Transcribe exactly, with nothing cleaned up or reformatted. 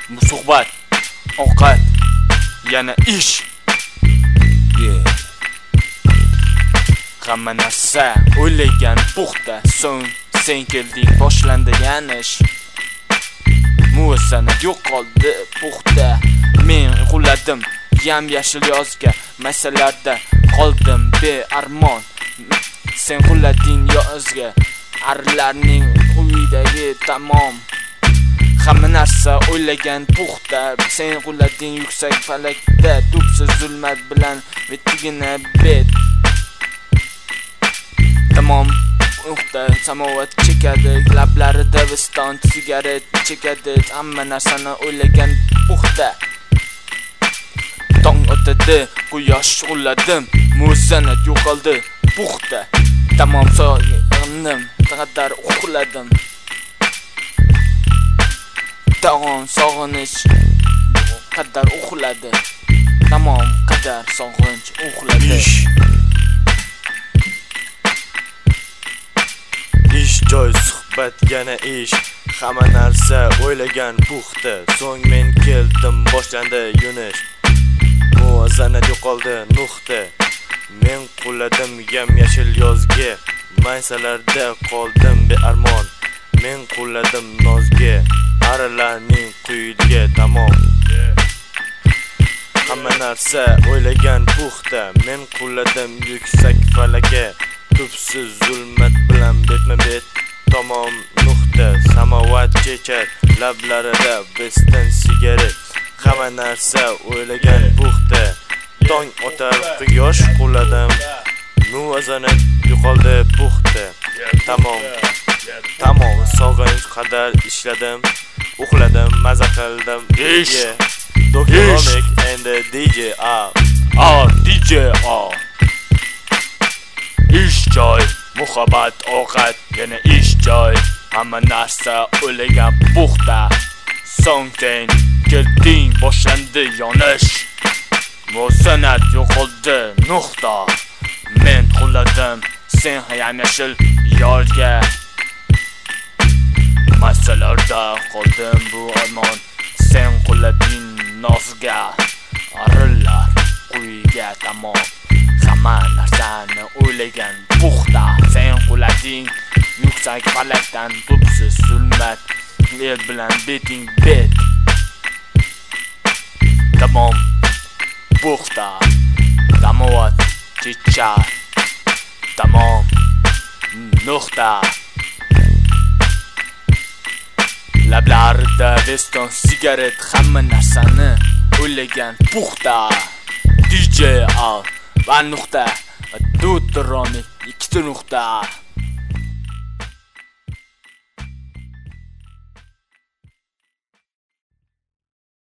suhbat, ovqat, yana ish. Yeah. Hamma narsa o'ylagan puxta, so'ng sen kelding, boshlandi yana ish. Muvozanat yo'qoldi puxta, men quladim yam yashil yozga, masalarda qoldim bearmon. Sen qulading yozga, arlarning uyidagi tamom. Hamma narsa o'ylagan puxta, sen qulading yuksak falakda, tubsiz zulmat bilan vetigina bet. Tamom puxta, samovat chekadi, lablarida viston sigaret chekadi. Hamma narsani o'ylagan puxta. Tong o'tadi, quyosh uladim, muvozanat yo'qoldi puxta. Tamom sog'indim, qadar uxladim. Tamom sog'inish qadar uxladi. Tamom qadar sog'inch uxladi. Ish Ish joy, suhbat, yana ish. Hamma narsa o'ylagan puxta, so'ng men keldim, boshlandi yunish. Muvozanat yo'qoldi nuqta. Men quladim yam yashil yozga, maysalarda qoldim bearmon. Men quladim nozga, aralarning quyiga tamom. Hamma narsa o'ylagan puxta, men quladim yuksak falaga, tubsiz zulmat bilan betma bet tamom nuqta. Samovat chechar, lablarida bistan sigaret. Hamma narsa o'ylagan puxta. Tong o'tar, quyosh quladim, muvozanat yo'qoldi puxta. Tamom, tamom sog'inch qadar ishladim, uxladim, maza qildim. Ish, Dokinomik and D J A. Ah, D J A. Ish joy, muhabbat, ovqat, yana ish joy. Hamma narsa o'ylagan puxta, so'ng sen kelding, boshlandi yonish. Muvozanat yo'qoldi nuqta. Men quladim sen ham yashil yozga, masalarda qoldim bu armon. Sen qulading nozga, arlar quyiga tamom. Hamma narsani o'ylagan puxta, sen qulading yuksak falakdan, tubsiz zulmat el bilan beting bet. Tamom puxta, samovat chechar, tamom nuqta. Lablarida viston sigaret, hamma narsani o'ylagan puxta. D J A va nuqta, Dokinomik ikkita nuqta.